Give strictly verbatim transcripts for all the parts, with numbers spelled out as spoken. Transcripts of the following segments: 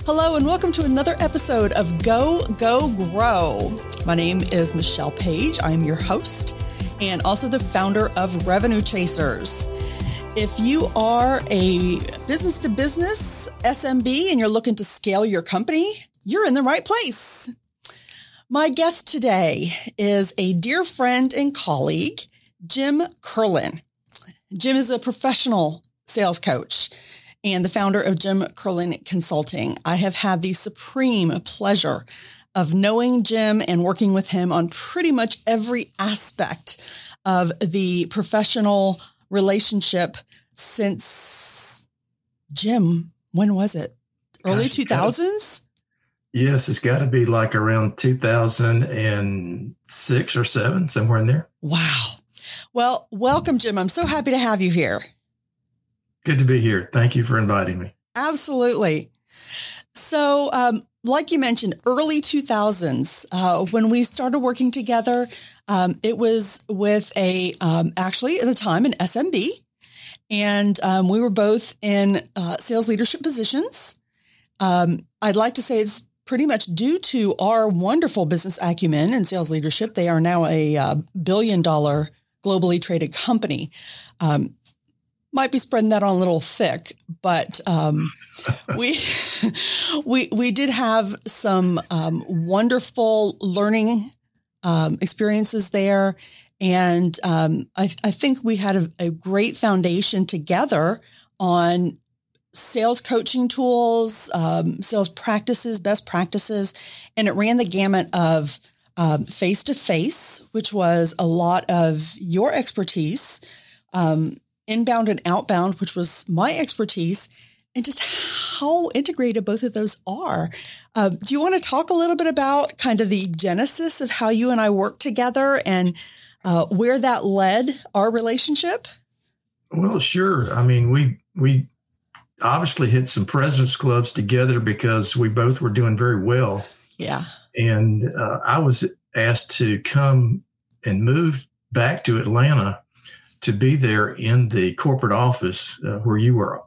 Hello and welcome to another episode of Go, Go, Grow. My name is Michelle Page. I'm your host and also the founder of Revenue Chasers. If you are a business-to-business S M B and you're looking to scale your company, you're in the right place. My guest today is a dear friend and colleague, Jim Kerlin. Jim is a professional sales coach and the founder of Jim Kerlin Consulting. I have had the supreme pleasure of knowing Jim and working with him on pretty much every aspect of the professional relationship since, Jim, when was it? Early Gosh, two thousands? Yes, it's got to be like around two thousand six or seven, somewhere in there. Wow. Well, welcome, Jim. I'm so happy to have you here. Good to be here. Thank you for inviting me. Absolutely. So, um, like you mentioned, early two thousands, uh, when we started working together, um, it was with a, um, actually at the time, an S M B. And um, we were both in uh, sales leadership positions. Um, I'd like to say it's pretty much due to our wonderful business acumen and sales leadership. They are now a uh, billion dollar globally traded company. Um, Might be spreading that on a little thick, but um, we we we did have some um, wonderful learning um, experiences there, and um, I, I think we had a, a great foundation together on sales coaching tools, um, sales practices, best practices, and it ran the gamut of um, face-to-face, which was a lot of your expertise. Um, Inbound and outbound, which was my expertise, and just how integrated both of those are. Uh, do you want to talk a little bit about kind of the genesis of how you and I worked together and uh, where that led our relationship? Well, sure. I mean, we we obviously hit some President's Clubs together because we both were doing very well. Yeah. And uh, I was asked to come and move back to Atlanta to be there in the corporate office uh, where you were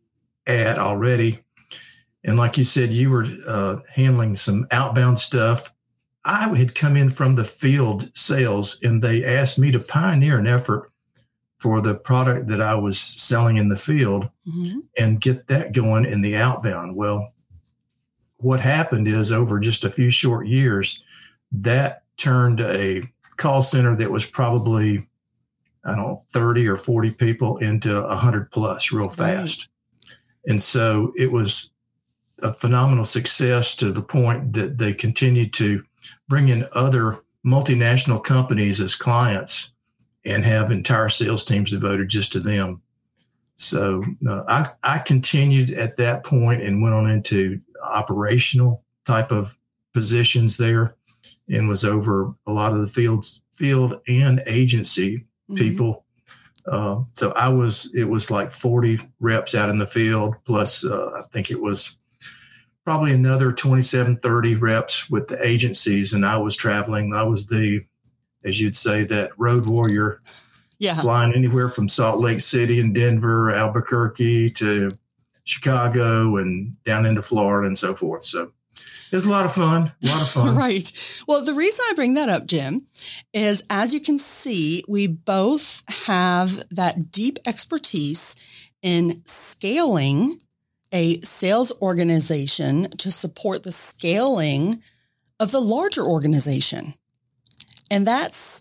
at already. And like you said, you were uh, handling some outbound stuff. I had come in from the field sales, and they asked me to pioneer an effort for the product that I was selling in the field mm-hmm. and get that going in the outbound. Well, what happened is over just a few short years, that turned a call center that was probably I don't know, thirty or forty people into one hundred plus real fast. Right. And so it was a phenomenal success to the point that they continued to bring in other multinational companies as clients and have entire sales teams devoted just to them. So uh, I, I continued at that point and went on into operational type of positions there and was over a lot of the fields, field and agency people. Mm-hmm. Uh, so I was, it was like forty reps out in the field, plus uh, I think it was probably another twenty-seven, thirty reps with the agencies. And I was traveling. I was the, as you'd say, that road warrior, yeah, flying anywhere from Salt Lake City and Denver, Albuquerque to Chicago and down into Florida and so forth. So it was a lot of fun, a lot of fun. Right. Well, the reason I bring that up, Jim, is as you can see, we both have that deep expertise in scaling a sales organization to support the scaling of the larger organization. And that's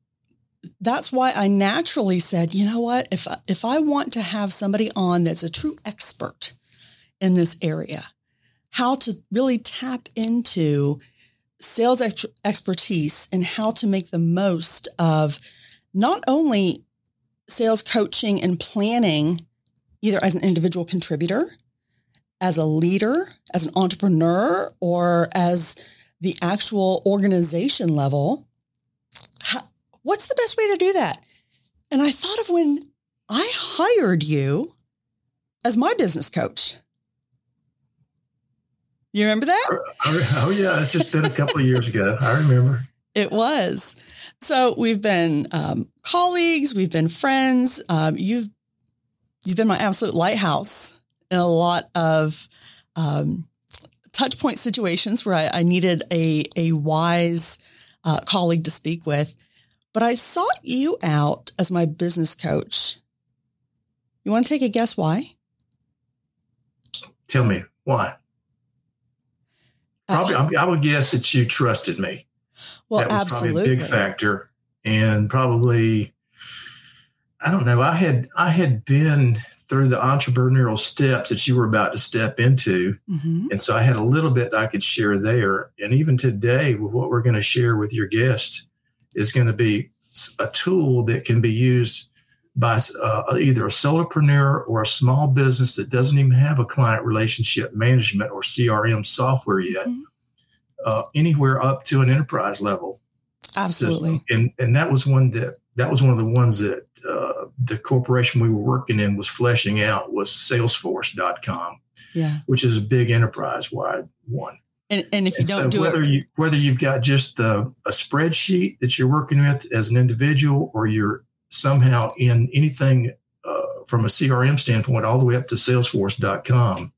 that's why I naturally said, you know what, if if I want to have somebody on that's a true expert in this area, how to really tap into sales ex- expertise and how to make the most of not only sales coaching and planning, either as an individual contributor, as a leader, as an entrepreneur, or as the actual organization level. How, what's the best way to do that? And I thought of when I hired you as my business coach. You remember that? Oh, yeah. It's just been a couple of years ago. I remember. It was. So we've been um, colleagues. We've been friends. Um, you've you've been my absolute lighthouse in a lot of um, touch point situations where I, I needed a, a wise uh, colleague to speak with, but I sought you out as my business coach. You want to take a guess why? Tell me why. Probably, uh, I would guess that you trusted me. Well, that was absolutely. Probably a big factor, and probably, I don't know. I had I had been through the entrepreneurial steps that you were about to step into, mm-hmm. and so I had a little bit I could share there. And even today, with what we're going to share with your guest, is going to be a tool that can be used by uh, either a solopreneur or a small business that doesn't even have a client relationship management or C R M software yet, mm-hmm. uh, anywhere up to an enterprise level. Absolutely. System. And and that was one that that was one of the ones that uh, the corporation we were working in was fleshing out was Salesforce dot com, yeah, which is a big enterprise wide one. And, and if you and don't so do whether it, you, whether you've got just the, a spreadsheet that you're working with as an individual, or you're somehow in anything uh, from a C R M standpoint, all the way up to Salesforce dot com,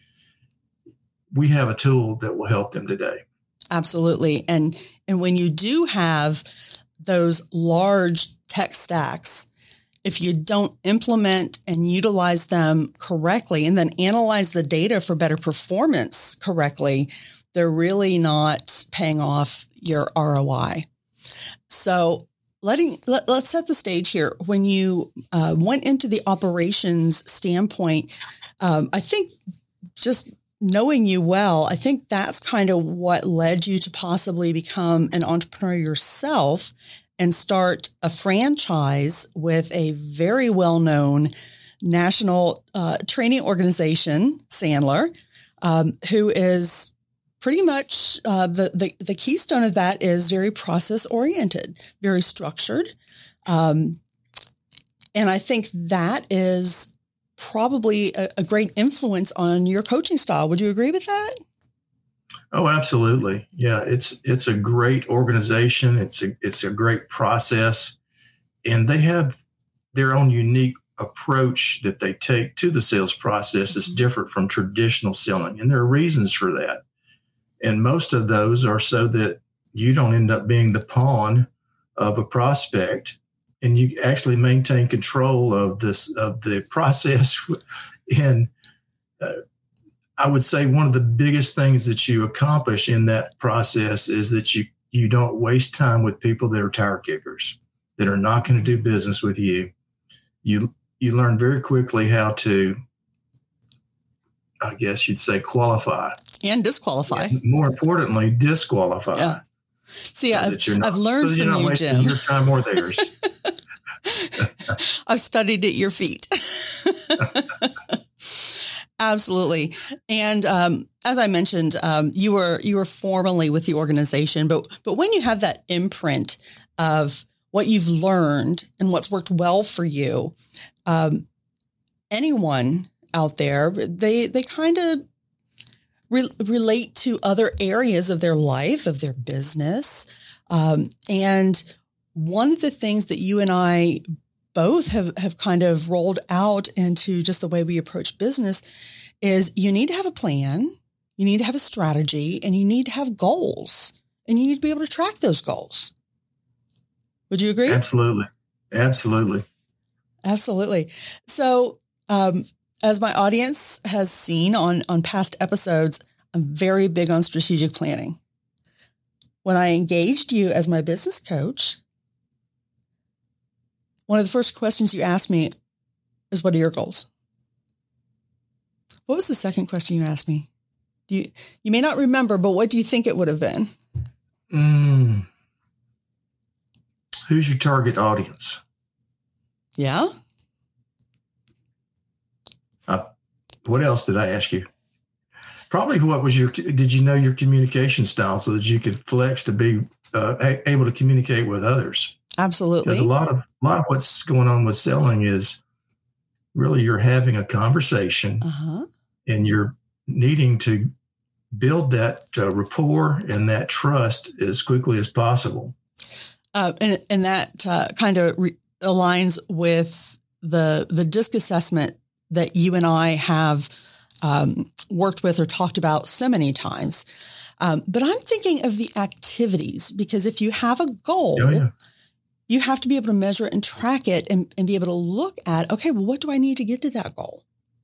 we have a tool that will help them today. Absolutely. And, and when you do have those large tech stacks, if you don't implement and utilize them correctly and then analyze the data for better performance correctly, they're really not paying off your R O I. So letting, let, let's set the stage here. When you uh, went into the operations standpoint, um, I think just knowing you well, I think that's kind of what led you to possibly become an entrepreneur yourself and start a franchise with a very well-known national uh, training organization, Sandler, um, who is pretty much uh, the, the the keystone of that is very process-oriented, very structured. Um, and I think that is probably a, a great influence on your coaching style. Would you agree with that? Oh, absolutely. Yeah, it's it's a great organization. It's a it's a great process, and they have their own unique approach that they take to the sales process that's different from traditional selling, and there are reasons for that. And most of those are so that you don't end up being the pawn of a prospect, and you actually maintain control of this of the process. And uh, I would say one of the biggest things that you accomplish in that process is that you, you don't waste time with people that are tire kickers, that are not going to do business with you. You, you learn very quickly how to, I guess you'd say, qualify. And disqualify. And more importantly, disqualify. Yeah. See, so I've, not, I've learned so from you're not you, wasting Jim. your time or theirs. I've studied at your feet. Absolutely. And um, as I mentioned, um, you were you were formerly with the organization, but but when you have that imprint of what you've learned and what's worked well for you, um, anyone out there, they they kind of re- relate to other areas of their life, of their business. Um, and one of the things that you and I both have, have kind of rolled out into just the way we approach business is you need to have a plan, you need to have a strategy, and you need to have goals, and you need to be able to track those goals. Would you agree? Absolutely. Absolutely. Absolutely. So, um, as my audience has seen on, on past episodes, I'm very big on strategic planning. When I engaged you as my business coach, one of the first questions you asked me is, what are your goals? What was the second question you asked me? Do you, you may not remember, but what do you think it would have been? Mm. Who's your target audience? Yeah. Uh, what else did I ask you? Probably what was your, did you know your communication style so that you could flex to be uh, a- able to communicate with others? Absolutely. Because a lot of, a lot of what's going on with selling is really you're having a conversation uh-huh. and you're needing to build that uh, rapport and that trust as quickly as possible. Uh, and, and that uh, kind of re- aligns with the, the DISC assessment that you and I have um, worked with or talked about so many times. Um, but I'm thinking of the activities, because if you have a goal, Oh, yeah. you have to be able to measure it and track it and, and be able to look at, okay, well, what do I need to get to that goal?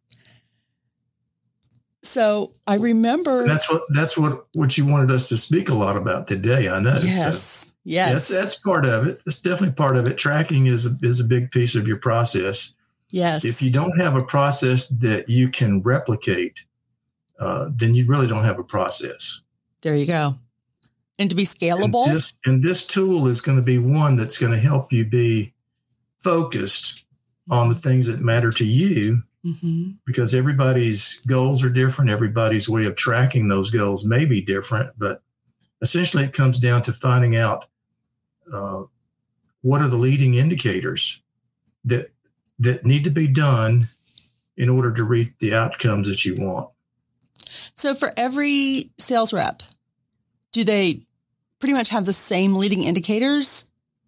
So I remember that's what that's what, what you wanted us to speak a lot about today. I know. Yes. So, yes. That's, that's part of it. That's definitely part of it. Tracking is a, is a big piece of your process. Yes. If you don't have a process that you can replicate, uh, then you really don't have a process. There you go. And to be scalable. And this, and this tool is going to be one that's going to help you be focused on the things that matter to you, mm-hmm. because everybody's goals are different. Everybody's way of tracking those goals may be different, but essentially it comes down to finding out uh, what are the leading indicators that that need to be done in order to reach the outcomes that you want. So for every sales rep, do they pretty much have the same leading indicators?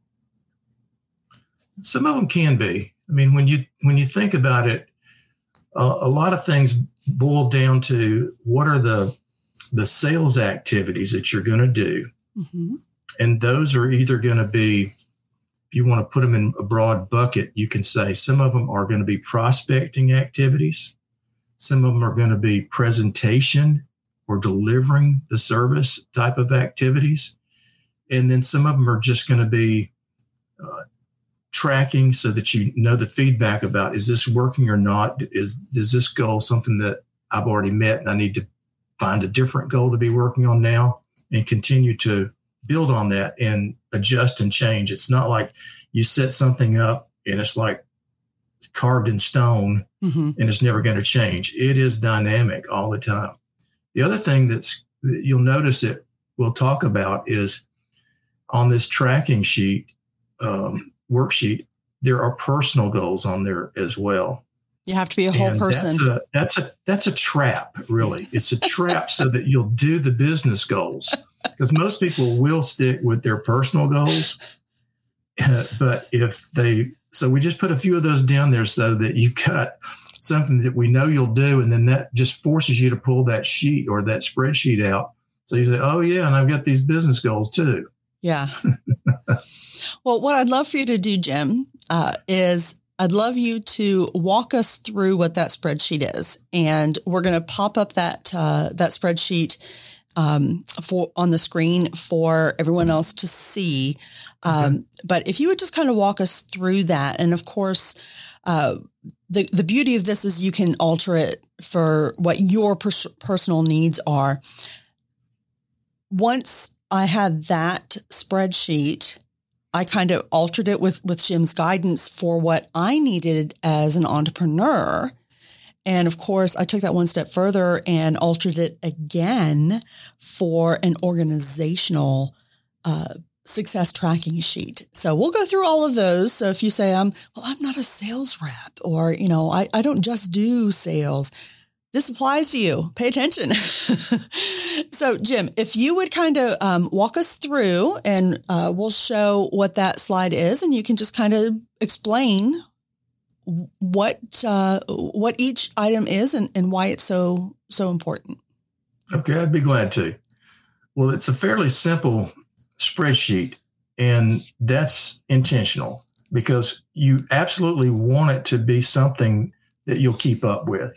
Some of them can be. I mean, when you when you think about it, uh, a lot of things boil down to what are the the sales activities that you're going to do. Mm-hmm. And those are either going to be, if you want to put them in a broad bucket, you can say some of them are going to be prospecting activities. Some of them are going to be presentation or delivering the service type of activities. And then some of them are just going to be uh, tracking so that you know the feedback about, is this working or not? Is, is this goal something that I've already met and I need to find a different goal to be working on now, and continue to build on that and adjust and change? It's not like you set something up and it's like carved in stone, mm-hmm. and it's never going to change. It is dynamic all the time. The other thing that's that you'll notice that we'll talk about is on this tracking sheet, um, worksheet, there are personal goals on there as well. You have to be a whole and person. That's a, that's a, that's a trap, really. It's a trap so that you'll do the business goals, because most people will stick with their personal goals. Uh, but if they, so we just put a few of those down there so that you got something that we know you'll do. And then that just forces you to pull that sheet or that spreadsheet out. So you say, oh yeah, and I've got these business goals too. Yeah. Well, what I'd love for you to do, Jim, uh, is I'd love you to walk us through what that spreadsheet is. And we're going to pop up that, uh, that spreadsheet um, for on the screen for everyone else to see. Um, okay. But if you would just kind of walk us through that. And of course, uh, the, the beauty of this is you can alter it for what your pers- personal needs are. Once I had that spreadsheet, I kind of altered it with, with Jim's guidance for what I needed as an entrepreneur. And of course, I took that one step further and altered it again for an organizational uh, success tracking sheet. So we'll go through all of those. So if you say, I'm, well, I'm not a sales rep, or, you know, I, I don't just do sales, this applies to you. Pay attention. So, Jim, if you would kind of um, walk us through, and uh, we'll show what that slide is, and you can just kind of explain what uh, what each item is and, and why it's so so important. Okay, I'd be glad to. Well, it's a fairly simple spreadsheet, and that's intentional because you absolutely want it to be something that you'll keep up with.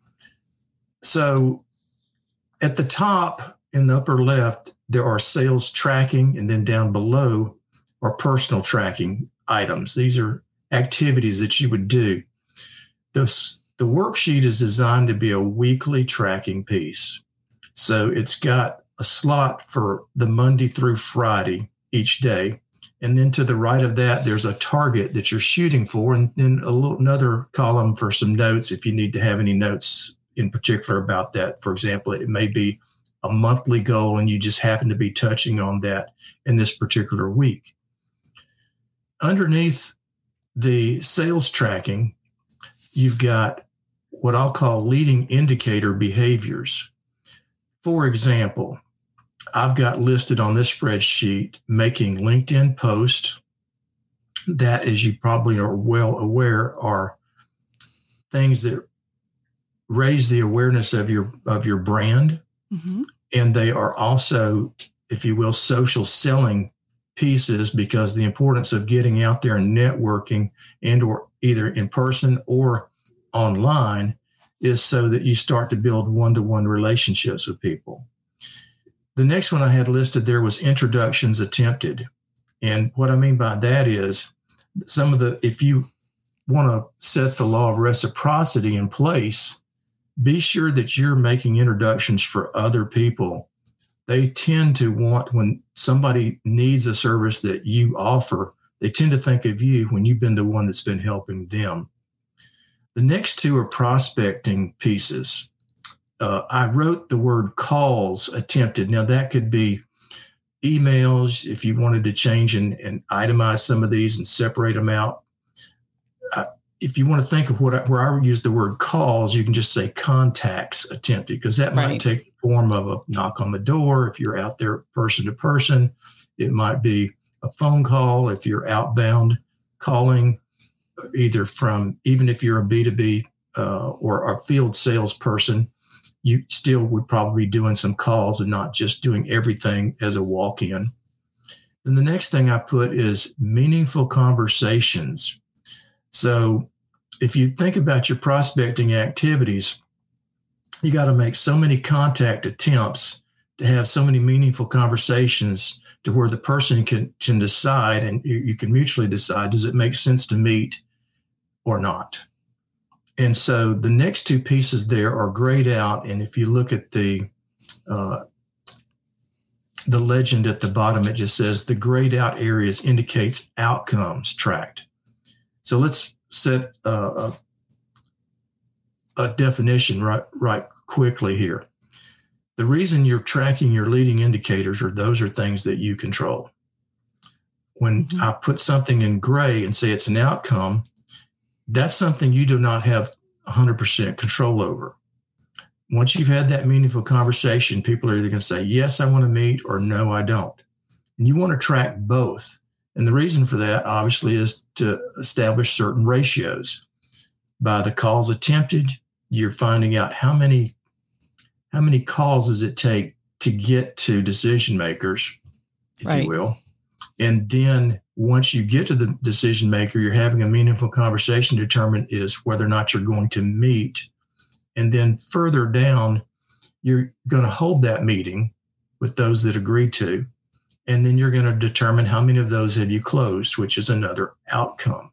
So at the top in the upper left, there are sales tracking, and then down below are personal tracking items. These are activities that you would do. This, the worksheet is designed to be a weekly tracking piece. So it's got a slot for the Monday through Friday each day. And then to the right of that, there's a target that you're shooting for, and then a little, another column for some notes if you need to have any notes in particular about that. For example, it may be a monthly goal and you just happen to be touching on that in this particular week. Underneath the sales tracking, you've got what I'll call leading indicator behaviors. For example, I've got listed on this spreadsheet making LinkedIn posts. That, as you probably are well aware, are things that raise the awareness of your of your brand. Mm-hmm. And they are also, if you will, social selling pieces, because the importance of getting out there and networking, and or either in person or online, is so that you start to build one-to-one relationships with people. The next one I had listed there was introductions attempted. And what I mean by that is some of the, if you want to set the law of reciprocity in place, be sure that you're making introductions for other people. They tend to want, when somebody needs a service that you offer, they tend to think of you when you've been the one that's been helping them. The next two are prospecting pieces. Uh, I wrote the word calls attempted. Now, that could be emails if you wanted to change and, and itemize some of these and separate them out. Uh, if you want to think of what I, where I use the word calls, you can just say contacts attempted, because that right. might take the form of a knock on the door. If you're out there person to person, it might be a phone call. If you're outbound calling, either from, even if you're a B two B uh, or a field salesperson, you still would probably be doing some calls and not just doing everything as a walk-in. Then the next thing I put is meaningful conversations. So if you think about your prospecting activities, you got to make so many contact attempts to have so many meaningful conversations to where the person can, can decide, and you, you can mutually decide, does it make sense to meet or not? And so the next two pieces there are grayed out. And if you look at the uh, the legend at the bottom, it just says the grayed out areas indicates outcomes tracked. So let's set uh, a, a definition right, right quickly here. The reason you're tracking your leading indicators are those are things that you control. When mm-hmm. I put something in gray and say it's an outcome, that's something you do not have one hundred percent control over. Once you've had that meaningful conversation, people are either going to say, yes, I want to meet, or no, I don't. And you want to track both. And the reason for that, obviously, is to establish certain ratios. By the calls attempted, you're finding out how many, how many calls does it take to get to decision makers, if right. you will. And then once you get to the decision maker, you're having a meaningful conversation to determine is whether or not you're going to meet. And then further down, you're going to hold that meeting with those that agree to. And then you're going to determine how many of those have you closed, which is another outcome.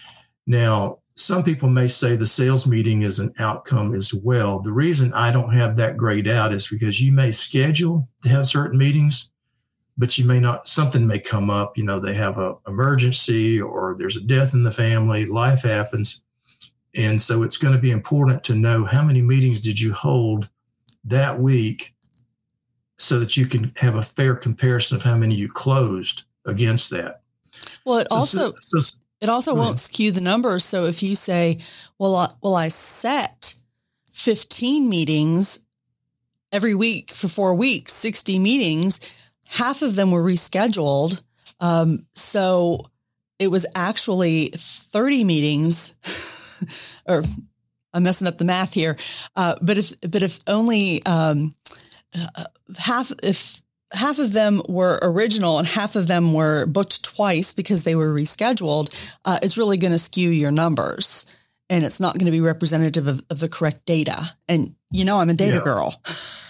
Now, some people may say the sales meeting is an outcome as well. The reason I don't have that grayed out is because you may schedule to have certain meetings, but you may not, something may come up, you know, they have an emergency or there's a death in the family, life happens. And so it's going to be important to know how many meetings did you hold that week so that you can have a fair comparison of how many you closed against that. Well, it so, also, so, so, it also won't ahead. skew the numbers. So if you say, well, I, well, I set fifteen meetings every week for four weeks, sixty meetings, half of them were rescheduled. Um, so it was actually thirty meetings or I'm messing up the math here. Uh, but if, but if only, um, uh, half, if half of them were original and half of them were booked twice because they were rescheduled, uh, it's really going to skew your numbers, and it's not going to be representative of, of the correct data. And, you know, I'm a data yeah. girl.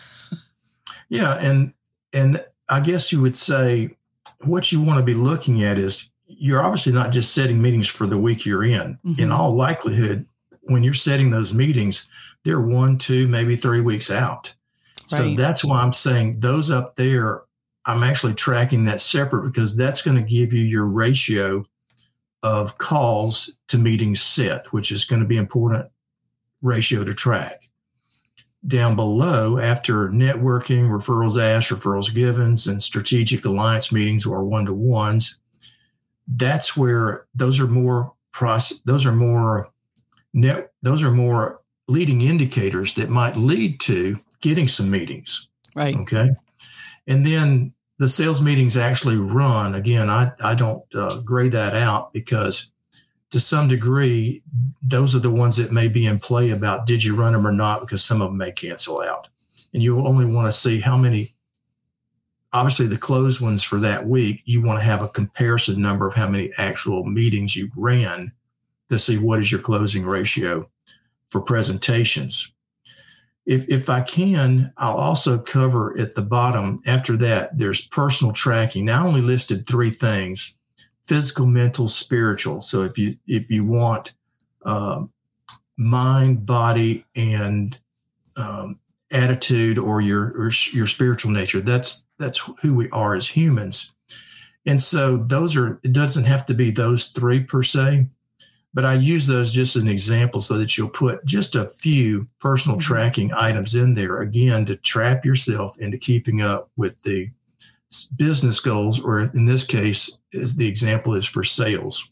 yeah. And, and, I guess you would say what you want to be looking at is you're obviously not just setting meetings for the week you're in. Mm-hmm. In all likelihood, when you're setting those meetings, they're one, two, maybe three weeks out. Right. So that's why I'm saying those up there, I'm actually tracking that separate, because that's going to give you your ratio of calls to meetings set, which is going to be important ratio to track. Down below, after networking, referrals asked, referrals given, and strategic alliance meetings or one-to-ones, that's where those are more process, those are more net, those are more leading indicators that might lead to getting some meetings. Right. Okay. And then the sales meetings actually run. Again, I, I don't uh, grade that out, because to some degree, those are the ones that may be in play about did you run them or not, because some of them may cancel out. And you only want to see how many, obviously the closed ones for that week, you want to have a comparison number of how many actual meetings you ran to see what is your closing ratio for presentations. If if I can, I'll also cover at the bottom, after that, there's personal tracking. Now I only listed three things: physical, mental, spiritual. So if you if you want um, mind, body, and um, attitude, or your or your spiritual nature, that's that's who we are as humans. And so those are, it doesn't have to be those three per se, but I use those just as an example so that you'll put just a few personal mm-hmm. tracking items in there, again, to trap yourself into keeping up with the business goals, or in this case, as the example is for sales.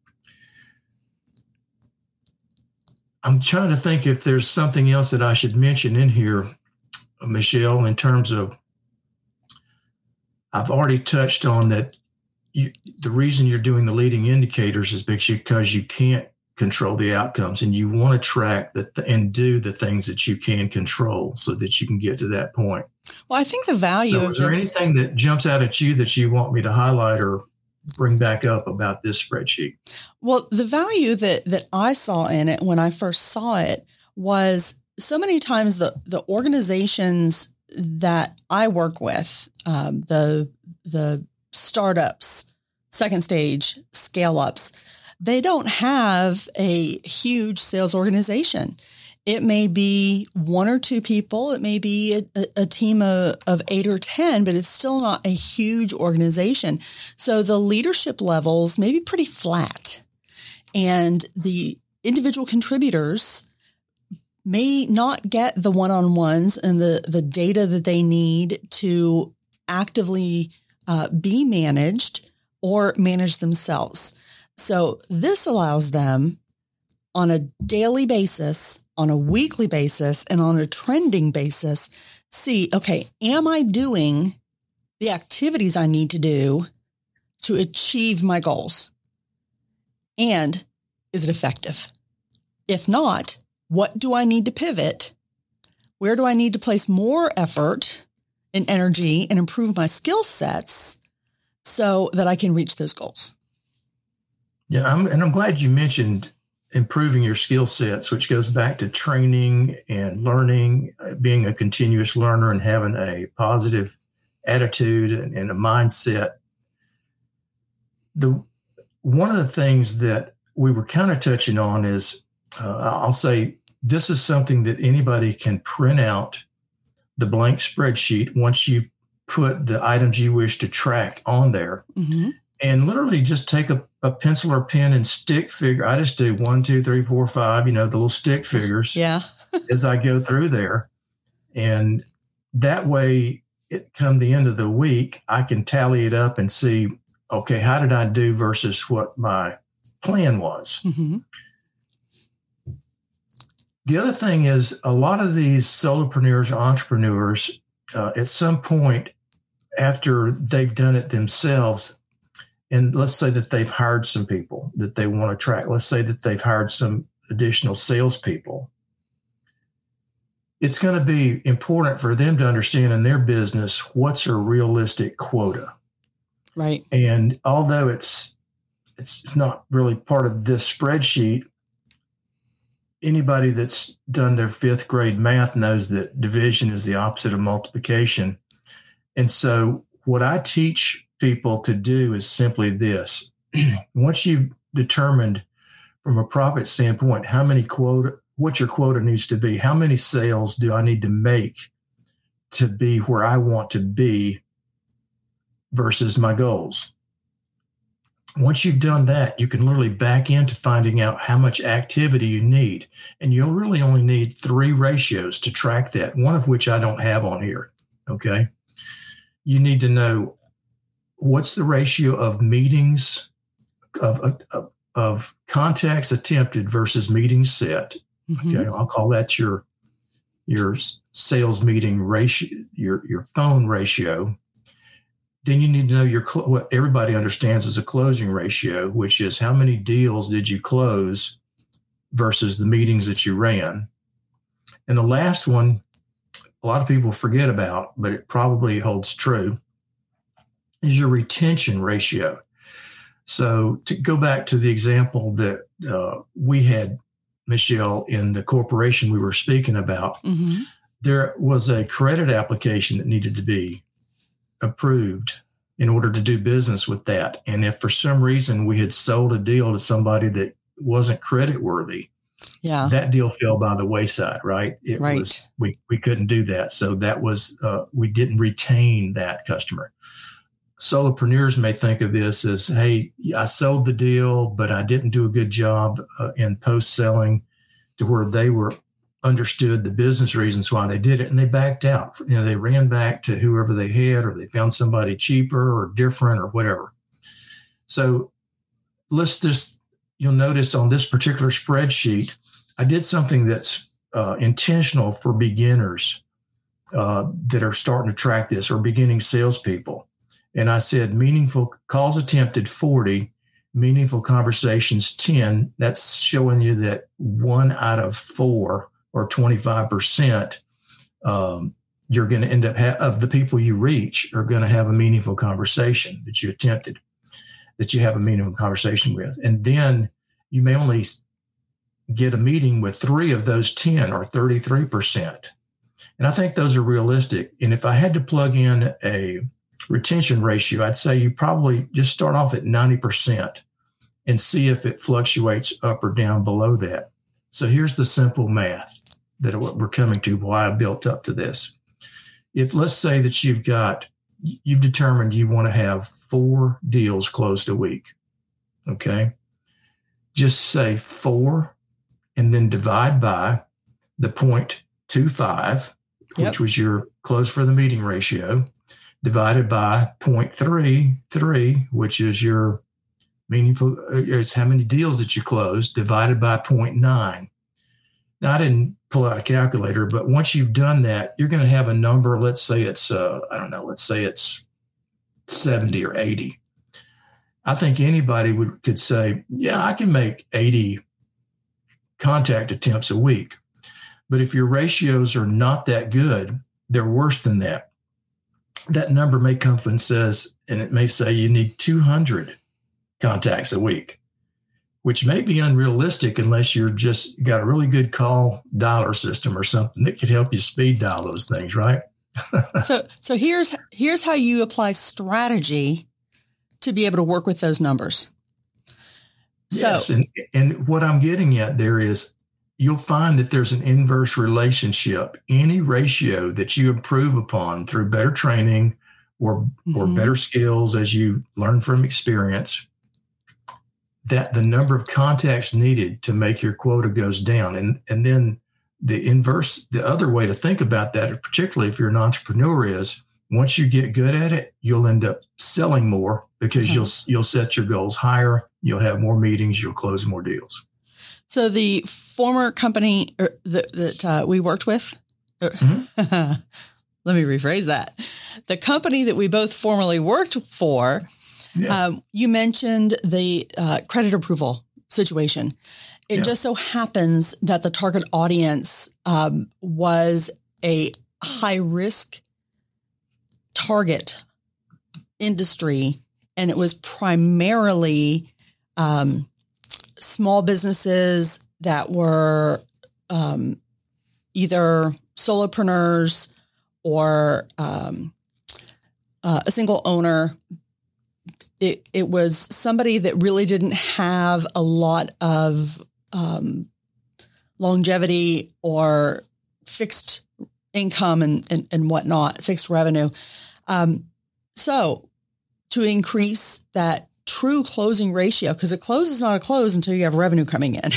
I'm trying to think if there's something else that I should mention in here, Michelle, in terms of, I've already touched on that you, the reason you're doing the leading indicators is because you can't control the outcomes, and you want to track that and do the things that you can control so that you can get to that point. Well, I think the value so of is there this, anything that jumps out at you that you want me to highlight or bring back up about this spreadsheet? Well, the value that that I saw in it when I first saw it was so many times the the organizations that I work with, um, the the startups, second stage, scale ups, they don't have a huge sales organization. It may be one or two people. It may be a, a team of, of eight or ten, but it's still not a huge organization. So the leadership levels may be pretty flat, and the individual contributors may not get the one-on-ones and the, the data that they need to actively uh, be managed or manage themselves. So this allows them on a daily basis, on a weekly basis, and on a trending basis, see, okay, am I doing the activities I need to do to achieve my goals? And is it effective? If not, what do I need to pivot? Where do I need to place more effort and energy and improve my skill sets so that I can reach those goals? Yeah, I'm, and I'm glad you mentioned improving your skill sets, which goes back to training and learning, uh, being a continuous learner and having a positive attitude and, and a mindset. The one of the things that we were kind of touching on is, uh, I'll say, this is something that anybody can print out the blank spreadsheet once you've put the items you wish to track on there. Mm-hmm. And literally just take a, a pencil or pen and stick figure. I just do one, two, three, four, five, you know, the little stick figures yeah. as I go through there. And that way, it come the end of the week, I can tally it up and see, okay, how did I do versus what my plan was? Mm-hmm. The other thing is a lot of these solopreneurs or entrepreneurs, uh, at some point after they've done it themselves, and let's say that they've hired some people that they want to track. Let's say that they've hired some additional salespeople. It's going to be important for them to understand in their business what's a realistic quota. Right. And although it's it's not really part of this spreadsheet, anybody that's done their fifth grade math knows that division is the opposite of multiplication. And so what I teach people to do is simply this. Once you've determined from a profit standpoint how many quota, what your quota needs to be, how many sales do I need to make to be where I want to be versus my goals. Once you've done that, you can literally back into finding out how much activity you need. And you'll really only need three ratios to track that, one of which I don't have on here, okay? You need to know what's the ratio of meetings, of, of, of contacts attempted versus meetings set. Mm-hmm. Okay, I'll call that your, your sales meeting ratio, your, your phone ratio. then you need to know your what everybody understands as a closing ratio, which is how many deals did you close versus the meetings that you ran. And the last one, a lot of people forget about, but it probably holds true, is your retention ratio. So to go back to the example that uh, we had, Michelle, in the corporation we were speaking about, mm-hmm. there was a credit application that needed to be approved in order to do business with that. And if for some reason we had sold a deal to somebody that wasn't credit worthy, yeah, that deal fell by the wayside, right? It right. was, we, we couldn't do that. So that was, uh, we didn't retain that customer. Solopreneurs may think of this as, hey, I sold the deal, but I didn't do a good job uh, in post-selling to where they were understood the business reasons why they did it, and they backed out. You know, they ran back to whoever they had, or they found somebody cheaper or different or whatever. So let's just, you'll notice on this particular spreadsheet, I did something that's uh, intentional for beginners uh, that are starting to track this, or beginning salespeople. And I said, meaningful calls attempted forty, meaningful conversations ten. That's showing you that one out of four, or twenty-five percent, um, you're going to end up ha- of the people you reach are going to have a meaningful conversation that you attempted, that you have a meaningful conversation with. And then you may only get a meeting with three of those ten, or thirty-three percent. And I think those are realistic. And if I had to plug in a retention ratio, I'd say you probably just start off at ninety percent and see if it fluctuates up or down below that. So here's the simple math that we're coming to, why I built up to this. If let's say that you've got, you've determined you want to have four deals closed a week, okay? Just say four and then divide by the zero point two five, yep. which was your close for the meeting ratio, divided by zero point three three, which is your meaningful, is how many deals that you closed, divided by zero point nine. Now, I didn't pull out a calculator, but once you've done that, you're going to have a number. Let's say it's, uh, I don't know, let's say it's seventy or eighty. I think anybody would could say, yeah, I can make eighty contact attempts a week. But if your ratios are not that good, they're worse than that. That number may come up and says, and it may say you need two hundred contacts a week, which may be unrealistic unless you're just got a really good call dialer system or something that could help you speed dial those things, right? so, so here's here's how you apply strategy to be able to work with those numbers. Yes, so, and, and what I'm getting at there is you'll find that there's an inverse relationship. Any ratio that you improve upon through better training or or mm-hmm. better skills as you learn from experience, that the number of contacts needed to make your quota goes down. And, and then the inverse, the other way to think about that, particularly if you're an entrepreneur, is once you get good at it, you'll end up selling more because mm-hmm. you'll you'll set your goals higher. You'll have more meetings. You'll close more deals. So the former company that, that uh, we worked with, mm-hmm. let me rephrase that. The company that we both formerly worked for, yeah. um, you mentioned the uh, credit approval situation. It yeah. just so happens that the target audience um, was a high risk target industry, and it was primarily um, small businesses that were um, either solopreneurs or um, uh, a single owner. It, it was somebody that really didn't have a lot of um, longevity or fixed income and, and, and whatnot, fixed revenue. Um, so to increase that true closing ratio, because a close is not a close until you have revenue coming in.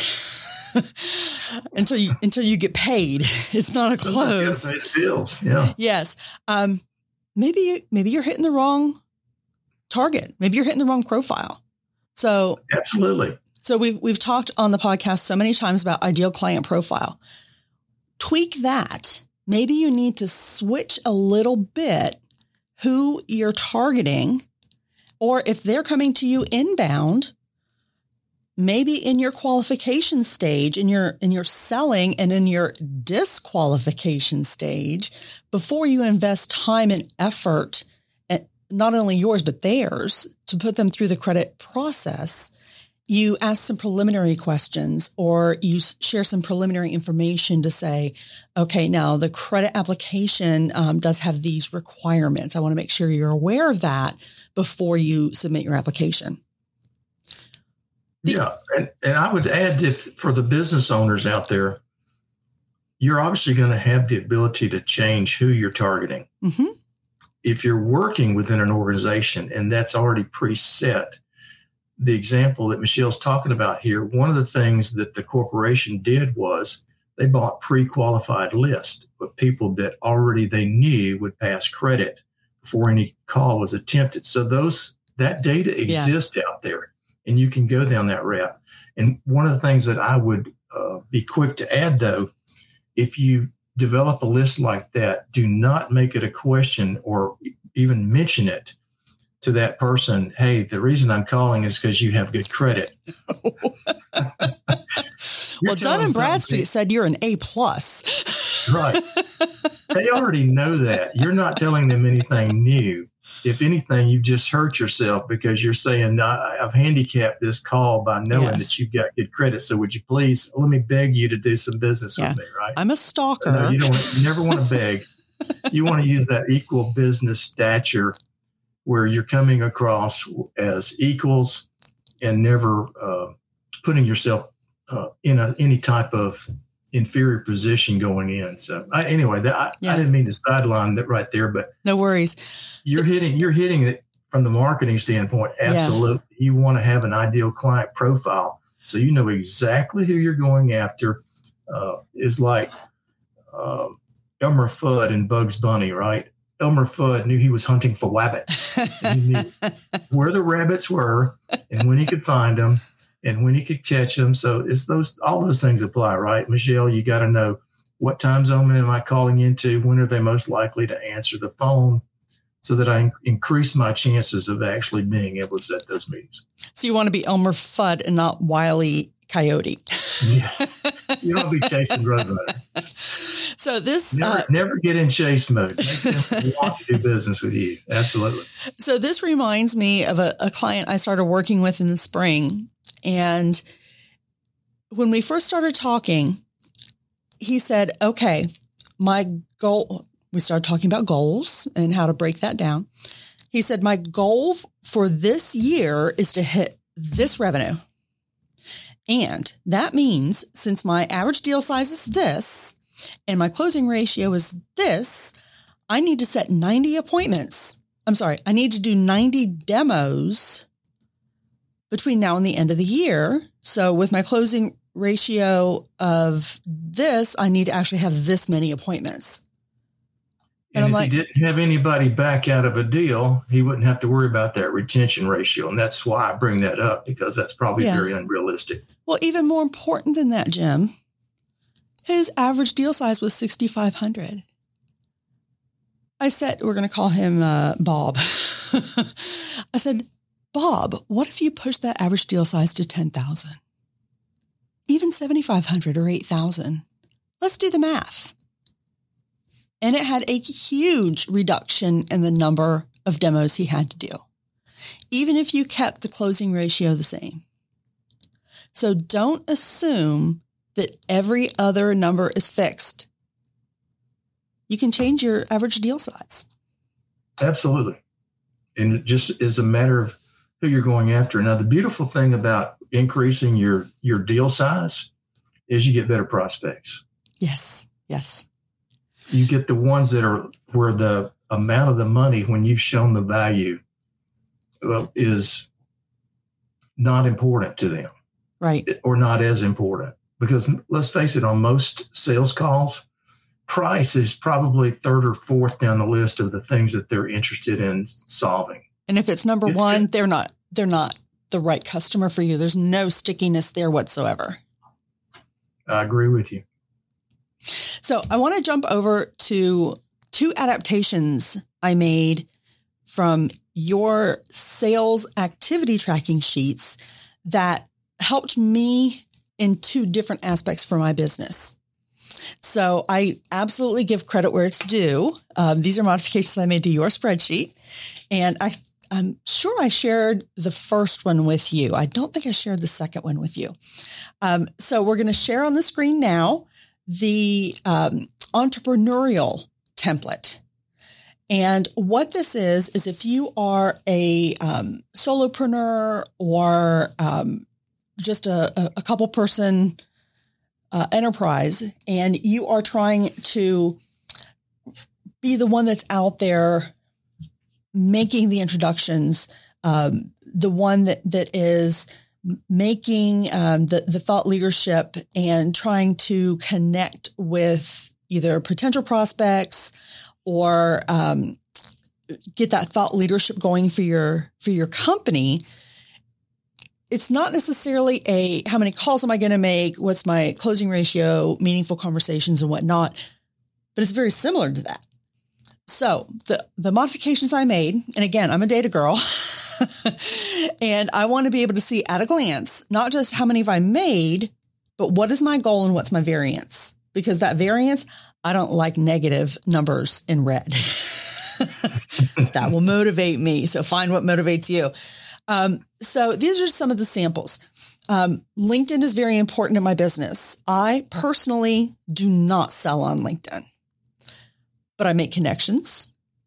until you until you get paid, it's not a close. Bills. Yeah. Yes. Um, maybe maybe you're hitting the wrong target. Maybe you're hitting the wrong profile. So absolutely. So we've we've talked on the podcast so many times about ideal client profile. Tweak that. Maybe you need to switch a little bit who you're targeting, or if they're coming to you inbound, maybe in your qualification stage, in your in your selling and in your disqualification stage, before you invest time and effort, not only yours, but theirs, to put them through the credit process, you ask some preliminary questions, or you share some preliminary information to say, okay, now the credit application um, does have these requirements. I want to make sure you're aware of that before you submit your application. The- yeah. And, and I would add, if for the business owners out there, you're obviously going to have the ability to change who you're targeting. Mm-hmm. If you're working within an organization and that's already preset, the example that Michelle's talking about here, one of the things that the corporation did was they bought pre-qualified lists of people that already they knew would pass credit before any call was attempted. So those that data exists yeah. out there, and you can go down that route. And one of the things that I would uh, be quick to add, though, if you develop a list like that, do not make it a question or even mention it to that person. Hey, the reason I'm calling is because you have good credit. Well, Dun and Bradstreet said you're an A plus. Right. They already know that. You're not telling them anything new. If anything, you've just hurt yourself because you're saying, I've handicapped this call by knowing yeah. that you've got good credit. So would you please let me beg you to do some business yeah. with me, right? I'm a stalker. So no, you don't. You never want to beg. You want to use that equal business stature where you're coming across as equals and never uh, putting yourself uh, in a, any type of inferior position going in. So I, anyway, that, I, yeah. I didn't mean to sideline that right there, but no worries. You're hitting, you're hitting it from the marketing standpoint. Absolutely. Yeah. You want to have an ideal client profile. So you know exactly who you're going after. Uh, is like uh, Elmer Fudd in Bugs Bunny, right? Elmer Fudd knew he was hunting for rabbits. He knew where the rabbits were and when he could find them and when he could catch them. So it's those, all those things apply, right? Michelle, you got to know what time zone am I calling into? When are they most likely to answer the phone so that I in- increase my chances of actually being able to set those meetings? So you want to be Elmer Fudd and not Wile E. Coyote. Yes. You don't be chasing Roadrunner. So this never, uh, never get in chase mode. Make them want to do business with you. Absolutely. So this reminds me of a, a client I started working with in the spring. And when we first started talking, he said, okay, my goal, we started talking about goals and how to break that down. He said, my goal for this year is to hit this revenue. And that means since my average deal size is this and my closing ratio is this, I need to set ninety appointments. I'm sorry, I need to do ninety demos between now and the end of the year. So with my closing ratio of this, I need to actually have this many appointments. And, and if like, he didn't have anybody back out of a deal, he wouldn't have to worry about that retention ratio. And that's why I bring that up, because that's probably yeah. very unrealistic. Well, even more important than that, Jim, his average deal size was sixty-five hundred. I said, we're going to call him uh, Bob. I said, Bob, what if you push that average deal size to ten thousand? Even seventy-five hundred or eight thousand. Let's do the math. And it had a huge reduction in the number of demos he had to do, even if you kept the closing ratio the same. So don't assume that every other number is fixed. You can change your average deal size. Absolutely. And it just is a matter of who you're going after. Now, the beautiful thing about increasing your, your deal size is you get better prospects. Yes. Yes. You get the ones that are where the amount of the money, when you've shown the value, well, is not important to them. Right. Or not as important. Because let's face it, on most sales calls, price is probably third or fourth down the list of the things that they're interested in solving. And if it's number it's one, good. they're not they're not the right customer for you. There's no stickiness there whatsoever. I agree with you. So I want to jump over to two adaptations I made from your sales activity tracking sheets that helped me in two different aspects for my business. So I absolutely give credit where it's due. Um, these are modifications I made to your spreadsheet. And I, I'm sure I shared the first one with you. I don't think I shared the second one with you. Um, so we're going to share on the screen now the um, entrepreneurial template. And what this is, is if you are a um, solopreneur or um, just a, a couple person uh, enterprise, and you are trying to be the one that's out there making the introductions, um, the one that, that is making um, the, the thought leadership and trying to connect with either potential prospects or um, get that thought leadership going for your for your company. It's not necessarily a how many calls am I going to make, what's my closing ratio, meaningful conversations and whatnot, but it's very similar to that. So the, the modifications I made, and again, I'm a data girl, and I want to be able to see at a glance, not just how many have I made, but what is my goal and what's my variance? Because that variance, I don't like negative numbers in red. That will motivate me. So find what motivates you. Um, so these are some of the samples. Um, LinkedIn is very important in my business. I personally do not sell on LinkedIn, but I make connections.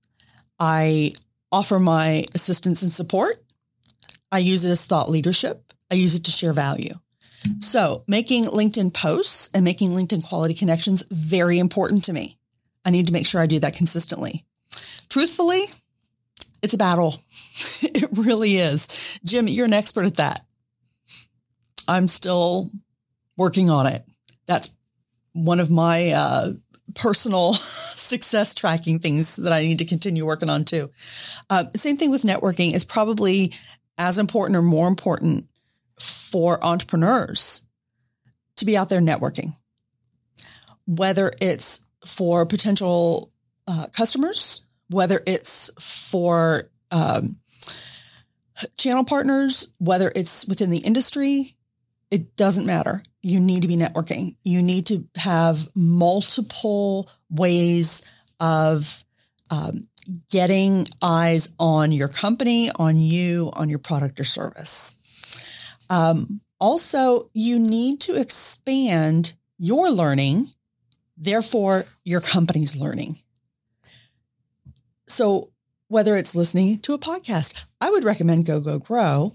I offer my assistance and support. I use it as thought leadership. I use it to share value. So making LinkedIn posts and making LinkedIn quality connections, very important to me. I need to make sure I do that consistently. Truthfully, it's a battle. It really is. Jim, you're an expert at that. I'm still working on it. That's one of my uh, personal success tracking things that I need to continue working on too. Uh, same thing with networking. It's probably as important or more important for entrepreneurs to be out there networking, whether it's for potential uh, customers, whether it's for um, channel partners, whether it's within the industry, it doesn't matter. You need to be networking. You need to have multiple ways of um, getting eyes on your company, on you, on your product or service. Um, also, you need to expand your learning, therefore your company's learning. So whether it's listening to a podcast, I would recommend Go, Go, Grow.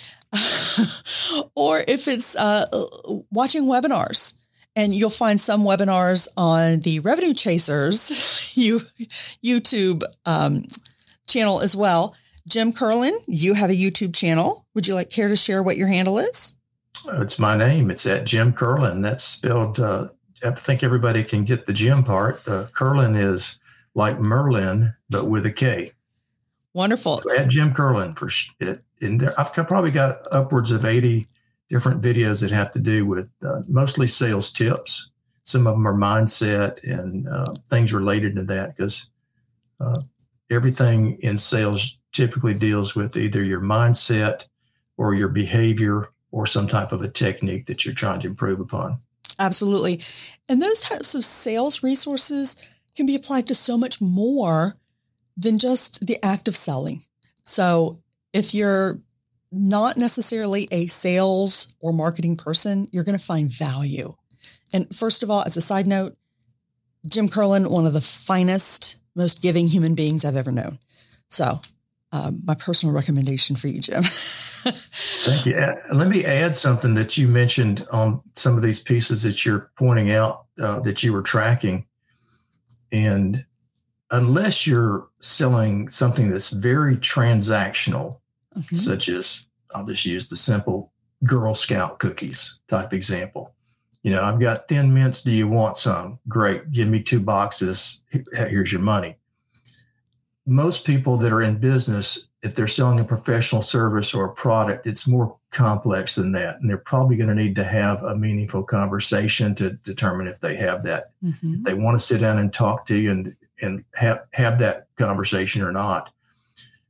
Or if it's uh, watching webinars, and you'll find some webinars on the Revenue Chasers you, YouTube um, channel as well. Jim Curlin, you have a YouTube channel. Would you like care to share what your handle is? It's my name. It's at Jim Curlin. That's spelled, uh, I think everybody can get the Jim part. Uh, Curlin is like Merlin, but with a K. Wonderful. So at Jim Curlin for it. And there, I've probably got upwards of eighty different videos that have to do with uh, mostly sales tips. Some of them are mindset and uh, things related to that, because uh, everything in sales typically deals with either your mindset or your behavior or some type of a technique that you're trying to improve upon. Absolutely. And those types of sales resources can be applied to so much more than just the act of selling. So if you're not necessarily a sales or marketing person, you're going to find value. And first of all, as a side note, Jim Curlin, one of the finest, most giving human beings I've ever known. So um, my personal recommendation for you, Jim. Thank you. Let me add something that you mentioned on some of these pieces that you're pointing out uh, that you were tracking. And unless you're selling something that's very transactional, mm-hmm. such as, I'll just use the simple Girl Scout cookies type example. You know, I've got Thin Mints. Do you want some? Great. Give me two boxes. Here's your money. Most people that are in business, if they're selling a professional service or a product, it's more complex than that. And they're probably going to need to have a meaningful conversation to determine if they have that. Mm-hmm. They want to sit down and talk to you and, and have, have that conversation or not.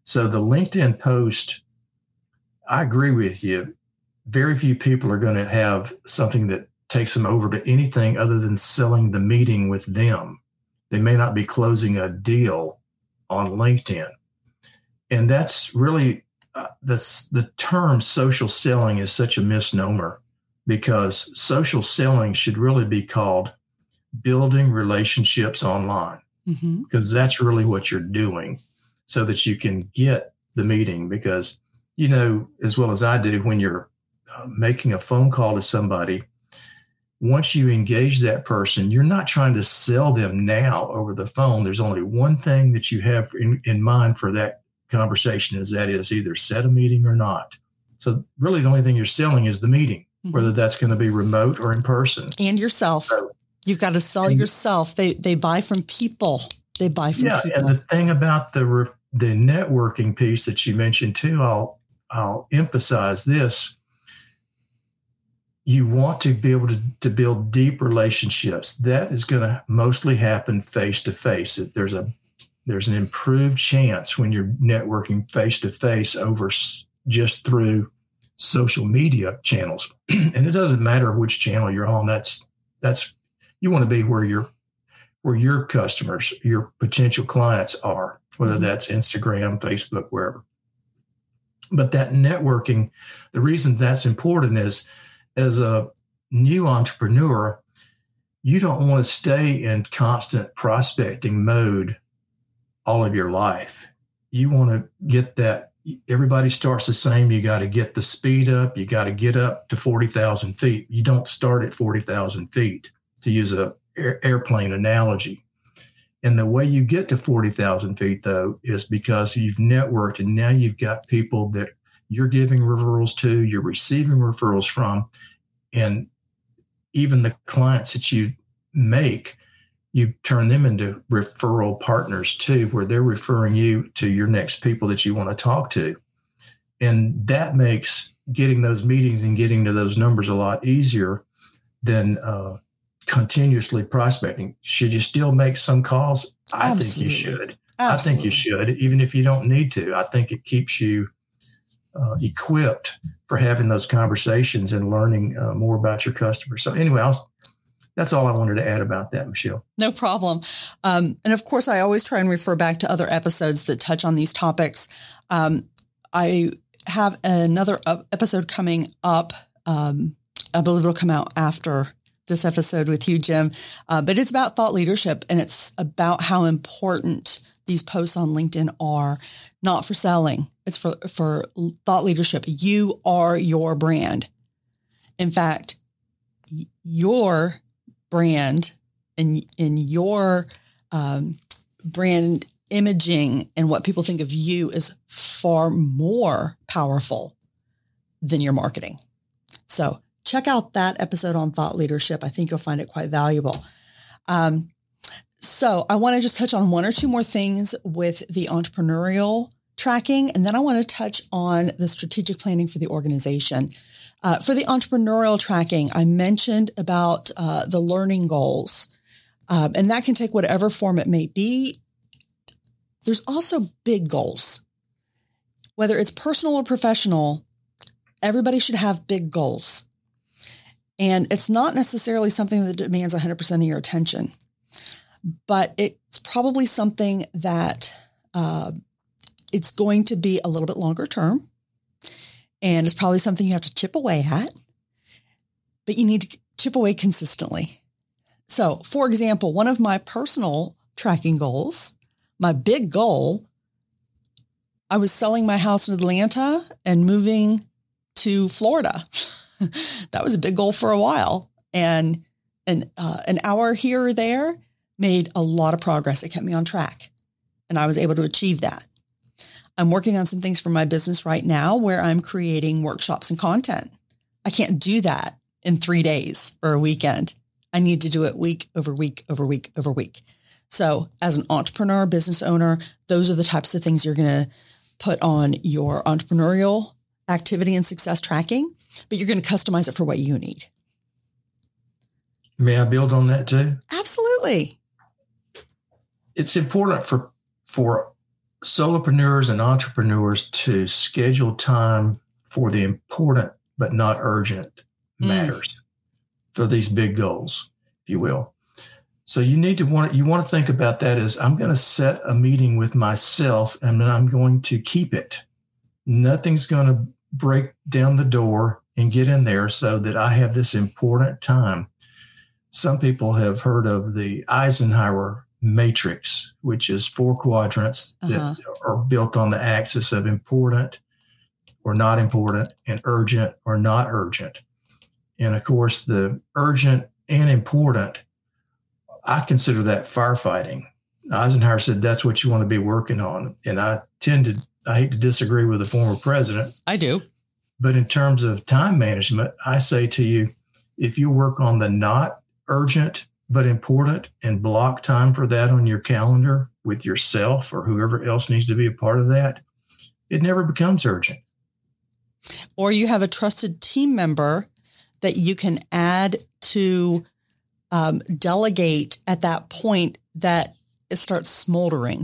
So the LinkedIn post, I agree with you. Very few people are going to have something that takes them over to anything other than selling the meeting with them. They may not be closing a deal on LinkedIn. And that's really, uh, that's, the term social selling is such a misnomer, because social selling should really be called building relationships online, mm-hmm. because that's really what you're doing, so that you can get the meeting. Because, you know, as well as I do, when you're uh, making a phone call to somebody, once you engage that person, you're not trying to sell them now over the phone. There's only one thing that you have in, in mind for that conversation, is that is either set a meeting or not. So really the only thing you're selling is the meeting, mm-hmm. whether that's going to be remote or in person. And yourself. So, you've got to sell and, yourself. They they buy from people. They buy from yeah, people. And the thing about the the networking piece that you mentioned too, I'll I'll emphasize this. You want to be able to, to build deep relationships. That is going to mostly happen face to face. There's a there's an improved chance when you're networking face to face over s- just through social media channels. And it doesn't matter which channel you're on. That's that's you want to be where your where your customers, your potential clients are, whether mm-hmm. that's Instagram, Facebook, wherever. But that networking, the reason that's important is, as a new entrepreneur, you don't want to stay in constant prospecting mode all of your life. You want to get that. Everybody starts the same. You got to get the speed up. You got to get up to forty thousand feet. You don't start at forty thousand feet, to use a air, airplane analogy. And the way you get to forty thousand feet, though, is because you've networked, and now you've got people that you're giving referrals to, you're receiving referrals from, and even the clients that you make, you turn them into referral partners too, where they're referring you to your next people that you want to talk to. And that makes getting those meetings and getting to those numbers a lot easier than uh, continuously prospecting. Should you still make some calls? I Absolutely. think you should. Absolutely. I think you should, even if you don't need to. I think it keeps you uh, equipped for having those conversations and learning uh, more about your customers. So anyway, I was, that's all I wanted to add about that, Michelle. No problem. Um, and of course, I always try and refer back to other episodes that touch on these topics. Um, I have another episode coming up. Um, I believe it'll come out after this episode with you, Jim. Uh, but it's about thought leadership, and it's about how important these posts on LinkedIn are, not for selling. It's for, for thought leadership. You are your brand. In fact, your brand and in your um, brand imaging and what people think of you is far more powerful than your marketing. So check out that episode on thought leadership. I think you'll find it quite valuable. Um, so I want to just touch on one or two more things with the entrepreneurial tracking, and then I want to touch on the strategic planning for the organization. Uh, for the entrepreneurial tracking, I mentioned about uh, the learning goals, um, and that can take whatever form it may be. There's also big goals. Whether it's personal or professional, everybody should have big goals. And it's not necessarily something that demands one hundred percent of your attention, but it's probably something that uh, it's going to be a little bit longer term. And it's probably something you have to chip away at, but you need to chip away consistently. So, for example, one of my personal tracking goals, my big goal, I was selling my house in Atlanta and moving to Florida. That was a big goal for a while. And an, uh, an hour here or there made a lot of progress. It kept me on track, and I was able to achieve that. I'm working on some things for my business right now where I'm creating workshops and content. I can't do that in three days or a weekend. I need to do it week over week over week over week. So as an entrepreneur, business owner, those are the types of things you're going to put on your entrepreneurial activity and success tracking, but you're going to customize it for what you need. May I build on that too? Absolutely. It's important for, for solopreneurs and entrepreneurs to schedule time for the important but not urgent matters, mm. for these big goals, if you will. So you need to want you want to think about that as I'm going to set a meeting with myself and then I'm going to keep it. Nothing's going to break down the door and get in there so that I have this important time. Some people have heard of the Eisenhower matrix, which is four quadrants uh-huh. that are built on the axis of important or not important and urgent or not urgent. And of course, the urgent and important, I consider that firefighting. Eisenhower said that's what you want to be working on. And I tend to, I hate to disagree with the former president. I do. But in terms of time management, I say to you, if you work on the not urgent but important and block time for that on your calendar with yourself or whoever else needs to be a part of that, it never becomes urgent. Or you have a trusted team member that you can add to um, delegate at that point that it starts smoldering.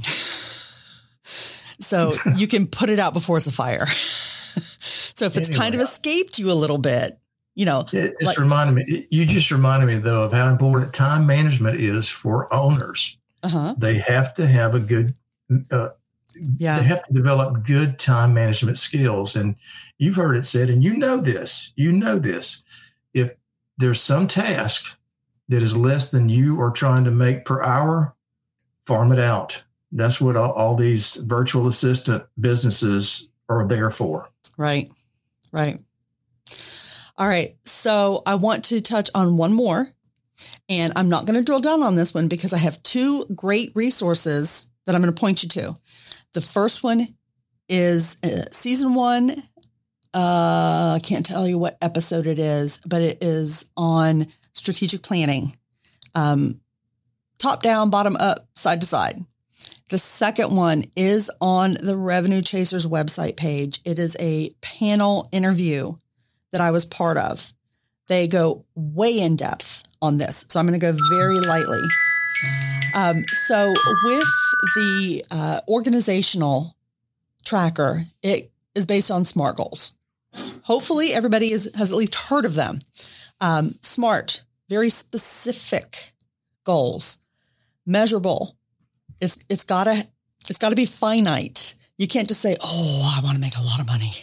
So you can put it out before it's a fire. So if it's anyway, kind of escaped you a little bit, you know, it, it's like, reminded me, you just reminded me though of how important time management is for owners. Uh-huh. They have to have a good, uh, yeah. they have to develop good time management skills. And you've heard it said, and you know this, you know this, if there's some task that is less than you are trying to make per hour, farm it out. That's what all, all these virtual assistant businesses are there for. Right. Right. All right. So I want to touch on one more, and I'm not going to drill down on this one because I have two great resources that I'm going to point you to. The first one is uh, season one. Uh, I can't tell you what episode it is, but it is on strategic planning, um, top down, bottom up, side to side. The second one is on the Revenue Chasers website page. It is a panel interview that I was part of. They go way in depth on this. So I'm going to go very lightly. Um, so with the uh, organizational tracker, it is based on SMART goals. Hopefully everybody is, has at least heard of them. Um, SMART, very specific goals, measurable. It's it's gotta it's gotta be finite. You can't just say, "Oh, I want to make a lot of money."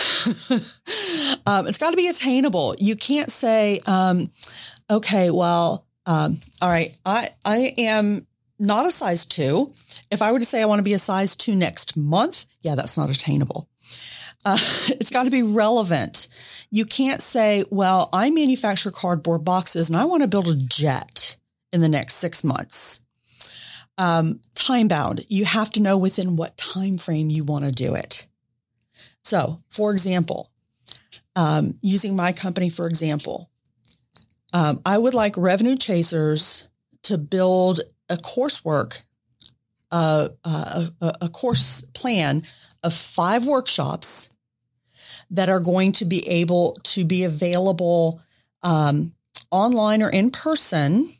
um, it's got to be attainable. You can't say, um, "Okay, well, um, all right, I I am not a size two. If I were to say I want to be a size two next month, yeah, that's not attainable." Uh, it's got to be relevant. You can't say, "Well, I manufacture cardboard boxes and I want to build a jet in the next six months." Um, time bound. You have to know within what time frame you want to do it. So, for example, um, using my company, for example, um, I would like Revenue Chasers to build a coursework, uh, uh, a, a course plan of five workshops that are going to be able to be available um, online or in person,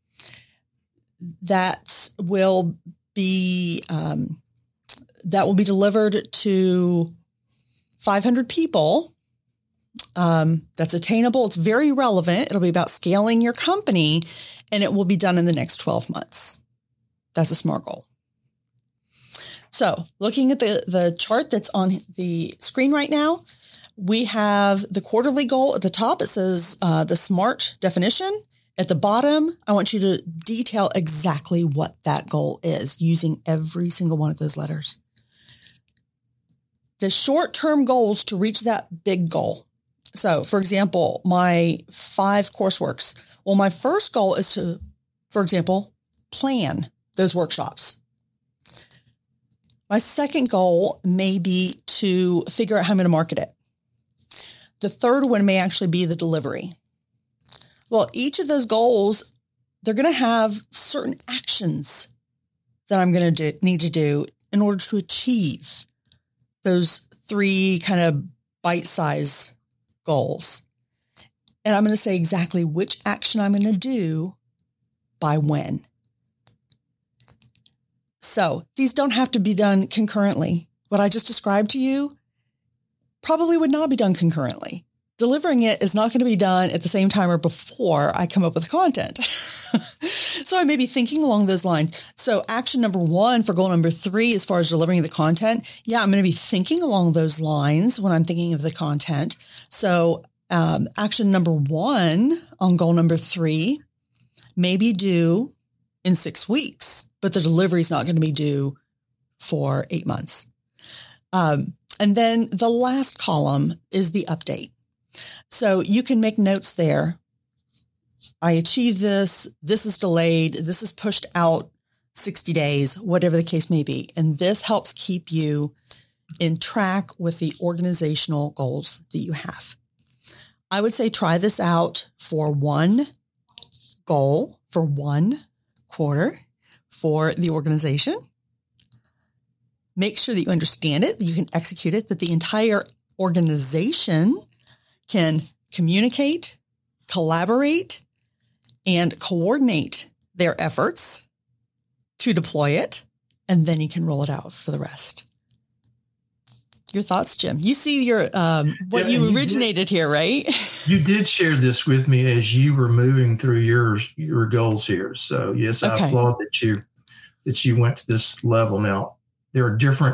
that will be um, that will be delivered to five hundred people. Um, that's attainable. It's very relevant. It'll be about scaling your company, and it will be done in the next twelve months. That's a SMART goal. So looking at the, the chart that's on the screen right now, we have the quarterly goal at the top. It says uh, the SMART definition. At the bottom, I want you to detail exactly what that goal is using every single one of those letters. The short-term goals to reach that big goal. So, for example, my five courseworks. Well, my first goal is to, for example, plan those workshops. My second goal may be to figure out how I'm going to market it. The third one may actually be the delivery. Well, each of those goals, they're going to have certain actions that I'm going to do, need to do in order to achieve those three kind of bite-sized goals. And I'm going to say exactly which action I'm going to do by when. So these don't have to be done concurrently. What I just described to you probably would not be done concurrently. Delivering it is not going to be done at the same time or before I come up with content. So I may be thinking along those lines. So action number one for goal number three, as far as delivering the content, yeah, I'm going to be thinking along those lines when I'm thinking of the content. So um, action number one on goal number three may be due in six weeks, but the delivery is not going to be due for eight months. Um, and then the last column is the update. So you can make notes there. I achieved this. This is delayed. This is pushed out sixty days, whatever the case may be. And this helps keep you in track with the organizational goals that you have. I would say try this out for one goal, for one quarter for the organization. Make sure that you understand it, that you can execute it, that the entire organization can communicate, collaborate, and coordinate their efforts to deploy it, and then you can roll it out for the rest. Your thoughts, Jim? You see your um, what yeah, you originated did, here, right? You did share this with me as you were moving through your your goals here. So yes, okay. I applaud that you that you went to this level. Now there are different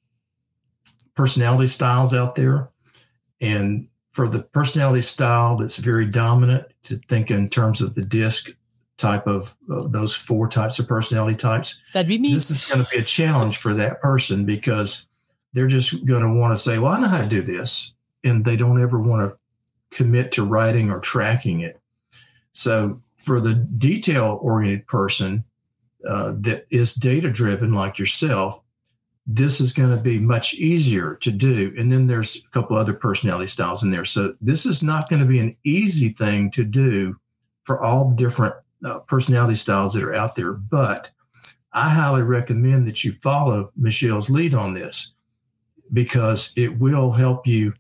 personality styles out there, and for the personality style that's very dominant, to think in terms of the DISC type of uh, those four types of personality types. That'd be me. This is going to be a challenge for that person because they're just going to want to say, well, I know how to do this. And they don't ever want to commit to writing or tracking it. So for the detail-oriented person uh, that is data-driven like yourself, this is going to be much easier to do. And then there's a couple other personality styles in there. So this is not going to be an easy thing to do for all different uh, personality styles that are out there. But I highly recommend that you follow Michelle's lead on this because it will help you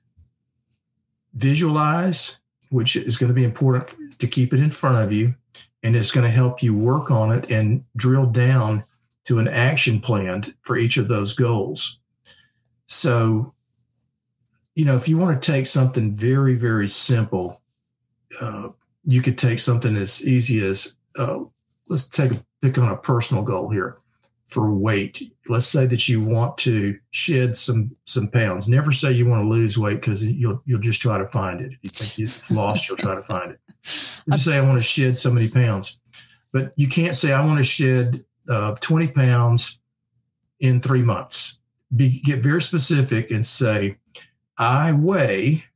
visualize, which is going to be important to keep it in front of you. And it's going to help you work on it and drill down to an action plan for each of those goals. So, you know, if you want to take something very, very simple, uh, you could take something as easy as, uh, let's take a pick on a personal goal here for weight. Let's say that you want to shed some some pounds. Never say you want to lose weight because you'll you'll just try to find it. If you think it's lost, you'll try to find it. You say I want to shed so many pounds, but you can't say I want to shed Uh, twenty pounds in three months. Be, get very specific and say, I weigh,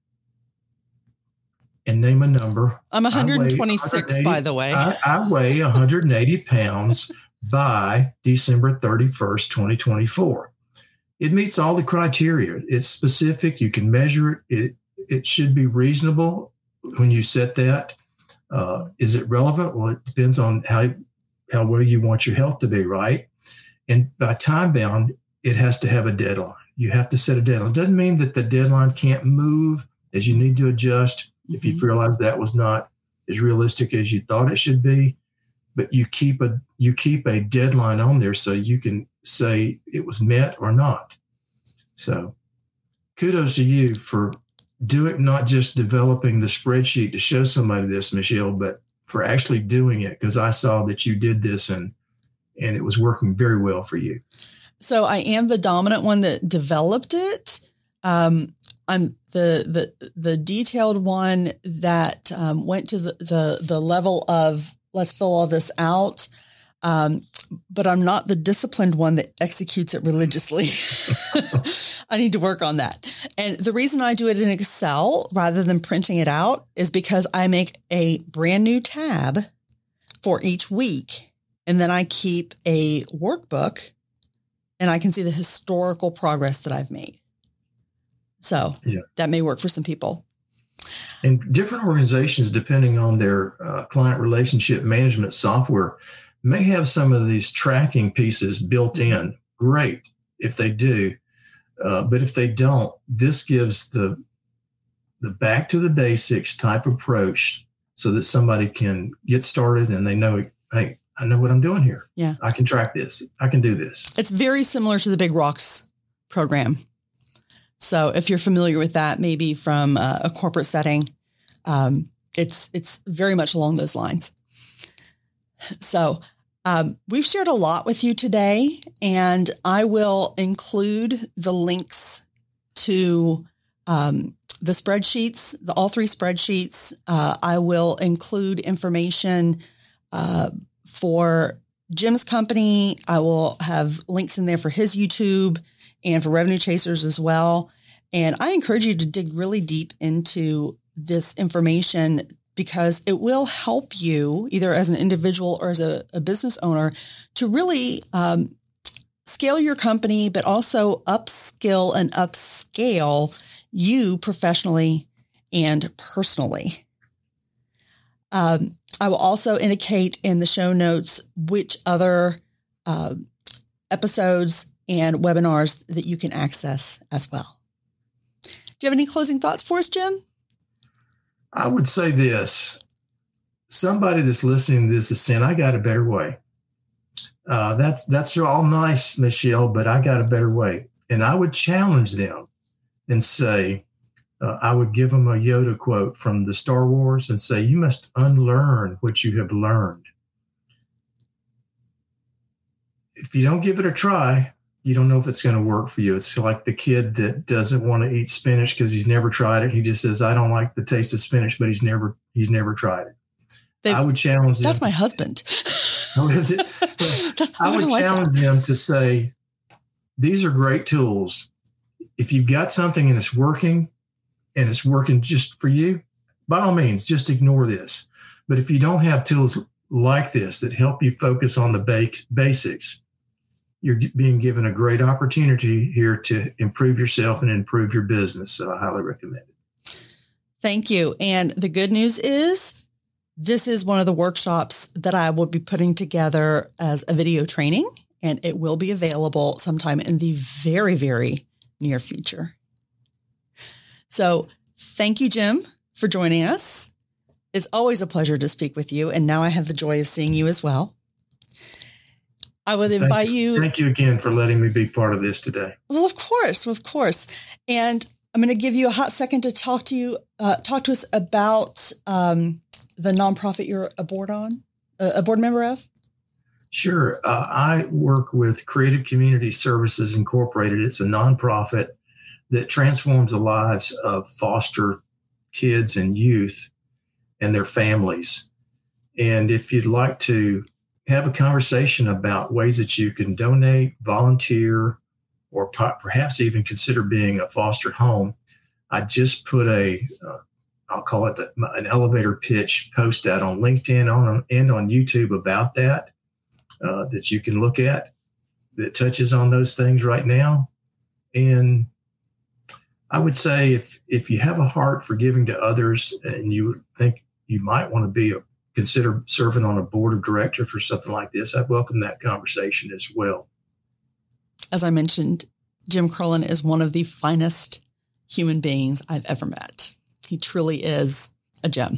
and name a number. I'm one hundred twenty-six, by the way. I, I weigh one hundred eighty pounds by December thirty-first, twenty twenty-four. It meets all the criteria. It's specific. You can measure it. It, it should be reasonable when you set that. Uh, is it relevant? Well, it depends on how how well you want your health to be, right? And by time bound, it has to have a deadline. You have to set a deadline. It doesn't mean that the deadline can't move as you need to adjust mm-hmm. if you realize that was not as realistic as you thought it should be. But you keep a you keep a deadline on there so you can say it was met or not. So kudos to you for doing, not just developing the spreadsheet to show somebody this, Michelle, but for actually doing it, because I saw that you did this and and it was working very well for you. So I am the dominant one that developed it. Um, I'm the the the detailed one that um, went to the, the the level of let's fill all this out. Um, but I'm not the disciplined one that executes it religiously. I need to work on that. And the reason I do it in Excel rather than printing it out is because I make a brand new tab for each week. And then I keep a workbook and I can see the historical progress that I've made. So yeah. That may work for some people. And different organizations, depending on their uh, client relationship management software, may have some of these tracking pieces built in. Great if they do. Uh, but if they don't, this gives the the back to the basics type approach so that somebody can get started and they know, hey, I know what I'm doing here. Yeah. I can track this. I can do this. It's very similar to the Big Rocks program. So if you're familiar with that, maybe from a, a corporate setting, um, it's it's very much along those lines. So um, we've shared a lot with you today, and I will include the links to um, the spreadsheets, the all three spreadsheets. Uh, I will include information uh, for Jim's company. I will have links in there for his YouTube and for Revenue Chasers as well. And I encourage you to dig really deep into this information because it will help you either as an individual or as a, a business owner to really um, scale your company, but also upskill and upscale you professionally and personally. Um, I will also indicate in the show notes which other uh, episodes and webinars that you can access as well. Do you have any closing thoughts for us, Jim? I would say this. Somebody that's listening to this is saying, I got a better way. Uh, that's that's all nice, Michelle, but I got a better way. And I would challenge them and say, uh, I would give them a Yoda quote from the Star Wars and say, you must unlearn what you have learned. If you don't give it a try, you don't know if it's going to work for you. It's like the kid that doesn't want to eat spinach because he's never tried it. He just says, I don't like the taste of spinach, but he's never he's never tried it. They've, I would challenge them. That's my husband. Oh, is it? I would I challenge like them to say, these are great tools. If you've got something and it's working and it's working just for you, by all means, just ignore this. But if you don't have tools like this that help you focus on the ba- basics, you're being given a great opportunity here to improve yourself and improve your business. So I highly recommend it. Thank you. And the good news is this is one of the workshops that I will be putting together as a video training, and it will be available sometime in the very, very near future. So thank you, Jim, for joining us. It's always a pleasure to speak with you. And now I have the joy of seeing you as well. I would invite thank you. you. Thank you again for letting me be part of this today. Well, of course, of course. And I'm going to give you a hot second to talk to you, uh, talk to us about um, the nonprofit you're a board on, uh, a board member of. Sure. Uh, I work with Creative Community Services Incorporated. It's a nonprofit that transforms the lives of foster kids and youth and their families. And if you'd like to have a conversation about ways that you can donate, volunteer, or perhaps even consider being a foster home, I just put a, uh, I'll call it the, an elevator pitch post out on LinkedIn on, and on YouTube about that, uh, that you can look at that touches on those things right now. And I would say if if you have a heart for giving to others and you think you might want to be a consider serving on a board of directors for something like this, I'd welcome that conversation as well. As I mentioned, Jim Curlin is one of the finest human beings I've ever met. He truly is a gem.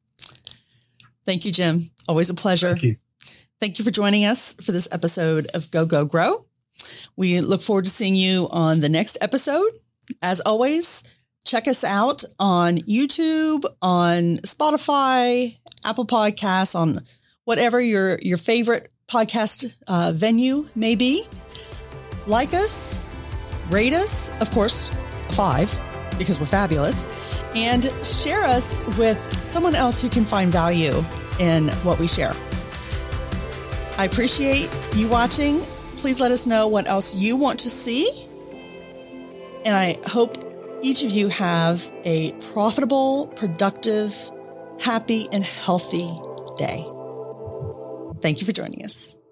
Thank you, Jim. Always a pleasure. Thank you. Thank you for joining us for this episode of Go, Go, Grow. We look forward to seeing you on the next episode. As always, check us out on YouTube, on Spotify, Apple Podcasts, on whatever your, your favorite podcast uh, venue may be. Like us, rate us, of course, a five, because we're fabulous, and share us with someone else who can find value in what we share. I appreciate you watching. Please let us know what else you want to see. And I hope each of you have a profitable, productive, happy, and healthy day. Thank you for joining us.